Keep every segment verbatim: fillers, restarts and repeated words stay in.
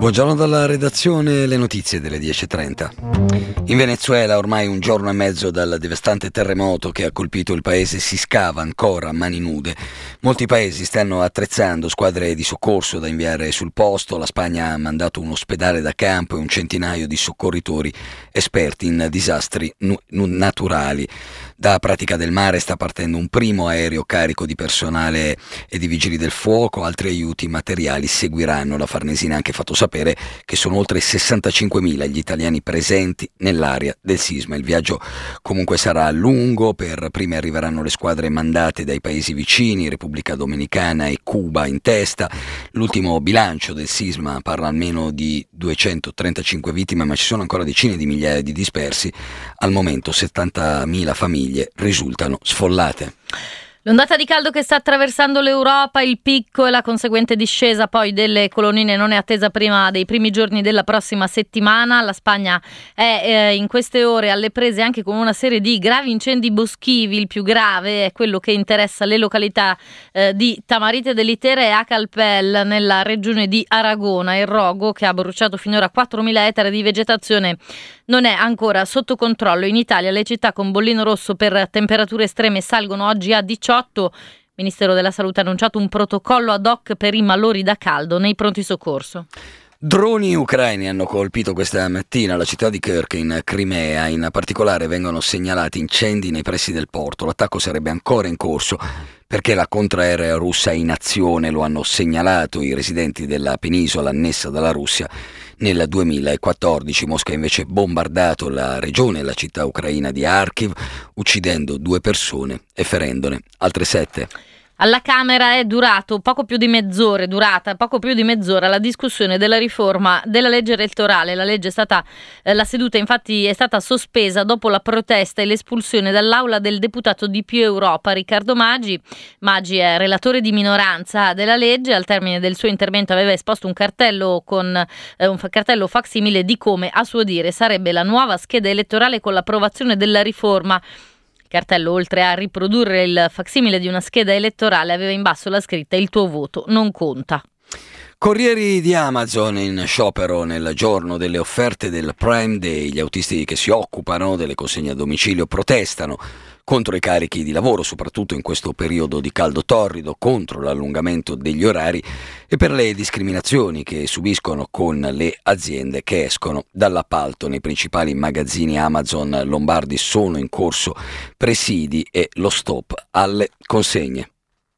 Buongiorno dalla redazione, le notizie delle dieci e trenta. In Venezuela, ormai un giorno e mezzo dal devastante terremoto che ha colpito il paese, si scava ancora a mani nude. Molti paesi stanno attrezzando squadre di soccorso da inviare sul posto. La Spagna ha mandato un ospedale da campo e un centinaio di soccorritori esperti in disastri nu- naturali. Da Pratica del Mare sta partendo un primo aereo carico di personale e di vigili del fuoco. Altri aiuti materiali seguiranno. La Farnesina ha anche fatto sapere che sono oltre sessantacinquemila gli italiani presenti nell'area del sisma. Il viaggio comunque sarà lungo. Per prime arriveranno le squadre mandate dai paesi vicini, Repubblica Dominicana e Cuba in testa. L'ultimo bilancio del sisma parla almeno di duecentotrentacinque vittime, ma ci sono ancora decine di migliaia di dispersi. Al momento settantamila famiglie risultano sfollate. L'ondata di caldo che sta attraversando l'Europa, il picco e la conseguente discesa poi delle colonnine non è attesa prima dei primi giorni della prossima settimana. La Spagna è eh, in queste ore alle prese anche con una serie di gravi incendi boschivi. Il più grave è quello che interessa le località eh, di Tamarite de Litera e Acalpel nella regione di Aragona. Il rogo, che ha bruciato finora quattromila ettari di vegetazione, non è ancora sotto controllo. In Italia le città con bollino rosso per temperature estreme salgono oggi a diciotto. Il Ministero della Salute ha annunciato un protocollo ad hoc per i malori da caldo nei pronti soccorso. Droni ucraini hanno colpito questa mattina la città di Kirk in Crimea. In particolare vengono segnalati incendi nei pressi del porto. L'attacco sarebbe ancora in corso perché la contraerea russa è in azione, lo hanno segnalato i residenti della penisola annessa dalla Russia nel duemilaquattordici. Mosca ha invece bombardato la regione e la città ucraina di Kharkiv, uccidendo due persone e ferendone altre sette. Alla Camera è durato poco più di mezz'ora, è durata poco più di mezz'ora la discussione della riforma della legge elettorale. La legge è stata, eh, la seduta infatti è stata sospesa dopo la protesta e l'espulsione dall'aula del deputato di Più Europa Riccardo Maggi. Maggi è relatore di minoranza della legge. Al termine del suo intervento aveva esposto un cartello con eh, un cartello facsimile di come, a suo dire, sarebbe la nuova scheda elettorale con l'approvazione della riforma. Il cartello, oltre a riprodurre il facsimile di una scheda elettorale, aveva in basso la scritta "Il tuo voto non conta". Corrieri di Amazon in sciopero nel giorno delle offerte del Prime Day. Gli autisti che si occupano delle consegne a domicilio protestano contro i carichi di lavoro, soprattutto in questo periodo di caldo torrido, contro l'allungamento degli orari e per le discriminazioni che subiscono con le aziende che escono dall'appalto. Nei principali magazzini Amazon lombardi sono in corso presidi e lo stop alle consegne.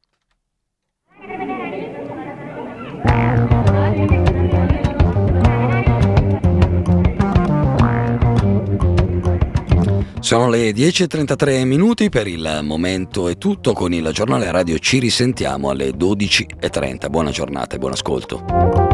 Sono le dieci e trentatré minuti, per il momento è tutto. Con il giornale radio ci risentiamo alle dodici e trenta. Buona giornata e buon ascolto.